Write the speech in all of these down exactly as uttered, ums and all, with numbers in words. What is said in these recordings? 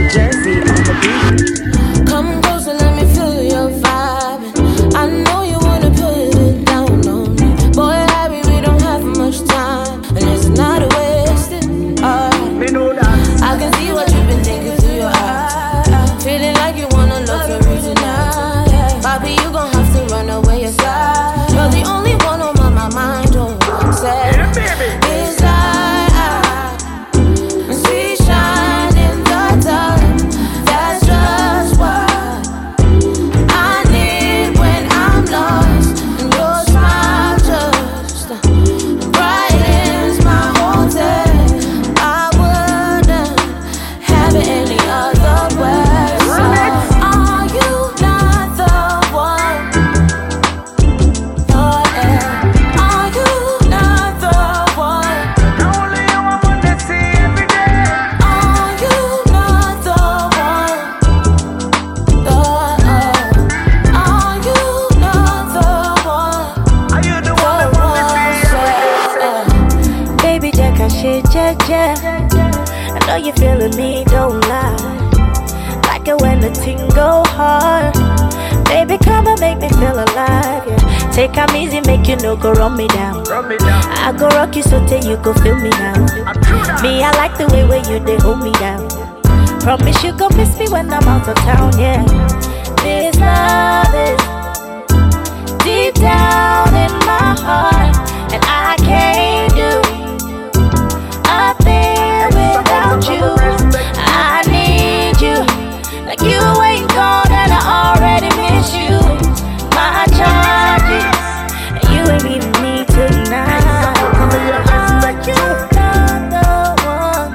Jersey on the beat. Come closer, let me feel your vibe. I know you wanna put it down on me. Boy, Harry, we don't have much time, and it's not a wasted. Uh, Me know that. I can see what you've been thinking through your eyes. Feeling like you wanna look for me tonight. Bobby, you gon' have to run away yourself. You're the only one on my, my mind. Don't say it's like sweet shine in the dark. That's just what I need when I'm lost. And your smile just brightens my whole day. I wouldn't have it any other way. So are you not the one? Oh yeah. Are you not the one? Only you I wanna see every day. Are you not the one? The Are you not the one? Are you the one I wanna see every day? Baby, Jack, I shit, Jack, Jack. I know you feeling me, don't lie. Like it when the ting go hard. Baby, come and make me feel alive, yeah. Take time easy, make you no go run me down. Rub me down. I go rock you so till you go feel me now. I'm true that. Me, I like the way where you they hold me down. Promise you gon' miss me when I'm out of town, yeah. This love is deep down in my heart, and I can't do a thing without you. I need you, like you ain't gone and I already miss you. My charges, and you ain't leaving me tonight. Are you not the one?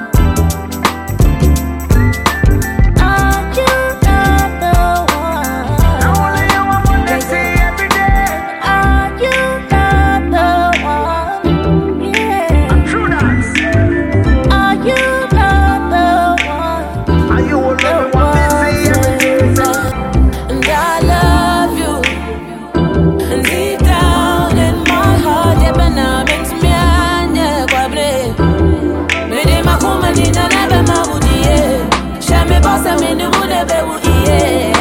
Are you not the one? Only you I wanna see every day. Are you not the one? Yeah. True that. Are you not the one? Are you all The I wanna see every day? And I love you. And deep down in my heart, yeah, but now makes me anya kwabre. Me de makuma ni na lebe mabudi ye. Shame bossa me ni mune bebu iye.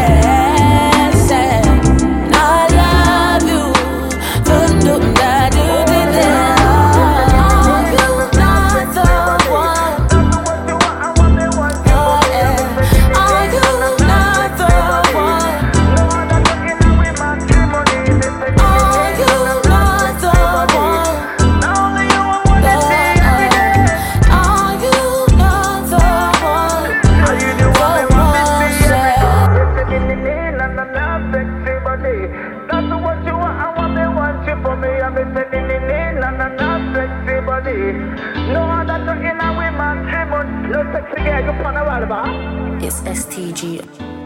Say, I love you. Dun dun da do di da. Are you not the one? Oh yeah. Are you not the one? Are you not the one? Only you I wanna see every day. Are you not the one? Are you the one I wanna see every day? Sexy body. That's what you want. I want me want you for me. I'm sending it in and a sexy body. No other talking with my trim on. No sexy girl, you pan a wall, ba? It's S T G.